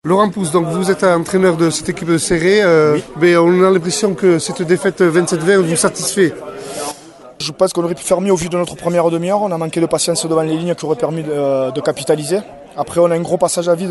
Laurent Pousse, donc vous êtes entraîneur de cette équipe de Serré, Oui. mais on a l'impression que cette défaite 27-20 vous satisfait. Je pense qu'on aurait pu faire mieux au vu de notre première demi-heure. On a manqué de patience devant les lignes qui auraient permis de capitaliser. Après, on a un gros passage à vide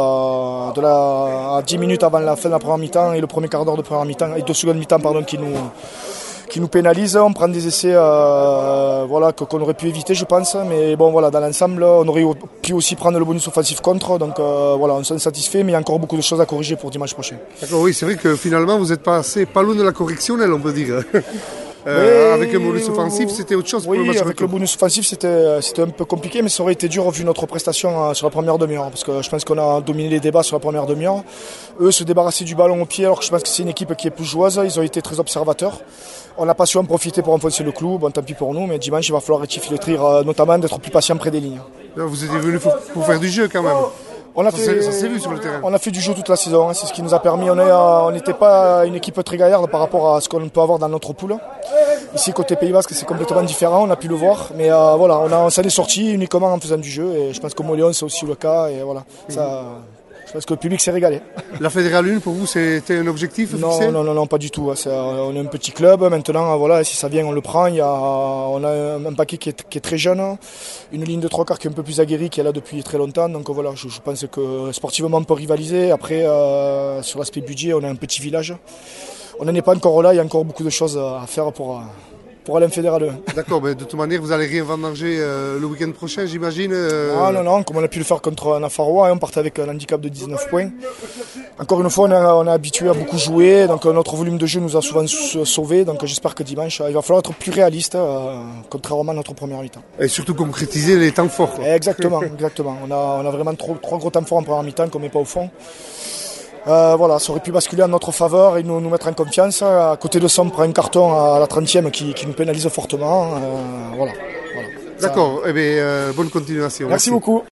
à 10 minutes avant la fin de la première mi-temps et le premier quart d'heure de première mi-temps et de seconde mi-temps qui nous pénalisent. On prend des essais qu'on aurait pu éviter, je pense. Mais bon, voilà, dans l'ensemble, on aurait pu aussi prendre le bonus offensif contre. Donc voilà, on s'en satisfait, mais il y a encore beaucoup de choses à corriger pour dimanche prochain. D'accord, oui, c'est vrai que finalement vous êtes passé pas loin de la correctionnelle, on peut dire. Avec un bonus offensif, c'était autre chose pour le match. Oui, avec le bonus offensif, c'était un peu compliqué, mais ça aurait été dur vu notre prestation sur la première demi-heure, parce que je pense qu'on a dominé les débats sur la première demi-heure. Eux se débarrasser du ballon au pied, alors que je pense que c'est une équipe qui est plus joueuse. Ils ont été très observateurs. On n'a pas su en profiter pour enfoncer le clou. Bon, tant pis pour nous, mais dimanche, il va falloir rectifier le tir, notamment d'être plus patient près des lignes. Vous étiez venu pour faire du jeu quand même. Ça s'est vu sur le terrain. On a fait du jeu toute la saison, c'est ce qui nous a permis. On n'était pas une équipe très gaillarde par rapport à ce qu'on peut avoir dans notre poule. Ici, côté Pays Basque, c'est complètement différent, on a pu le voir. Mais voilà, on s'en est sorti uniquement en faisant du jeu. Et je pense qu'au Moléon, c'est aussi le cas. Et voilà, je pense que le public s'est régalé. La Fédérale 1, pour vous, c'était un objectif fixé ? Non, pas du tout. On est un petit club. Maintenant, voilà, si ça vient, on le prend. On a un paquet qui est très jeune. Une ligne de trois quarts qui est un peu plus aguerrie, qui est là depuis très longtemps. Donc voilà, je pense que sportivement, on peut rivaliser. Après, sur l'aspect budget, on a un petit village. On n'en est pas encore là. Il y a encore beaucoup de choses à faire pour aller en Fédéral 1. D'accord, mais de toute manière, vous allez rien vendanger le week-end prochain, j'imagine. Non, comme on a pu le faire contre Nafarroa, on partait avec un handicap de 19 points. Encore une fois, on est habitué à beaucoup jouer, donc notre volume de jeu nous a souvent sauvés. Donc j'espère que dimanche, il va falloir être plus réaliste, contrairement à notre première mi-temps. Et surtout concrétiser les temps forts. Exactement. On a vraiment trois gros temps forts en première mi-temps qu'on ne met pas au fond. Voilà, ça aurait pu basculer en notre faveur et nous mettre en confiance. À côté de ça, on prend un carton à la 30e qui nous pénalise fortement. Voilà. D'accord, bonne continuation. Merci beaucoup.